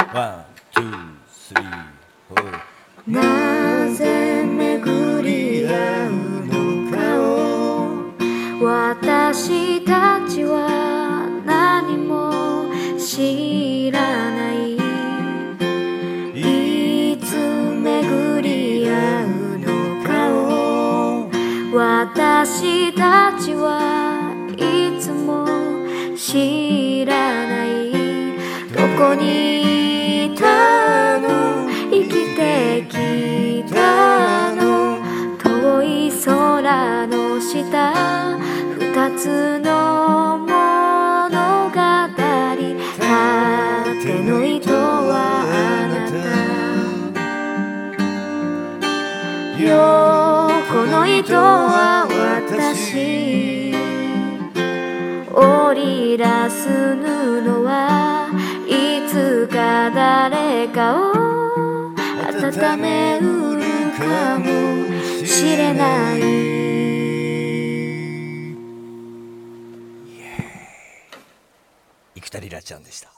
ワン、ツー、スリー、フォー。 なぜ巡り合うのかを私たちは何も知らない。いつ巡り合うのかを私たちはいつも知らない。どこにいたの、生きてきたの、遠い空の下、二つの物語。縦の糸はあなた、横の糸は私。織り出す布はいつか誰かを温めうるかもしれない。 生田リラちゃんでした。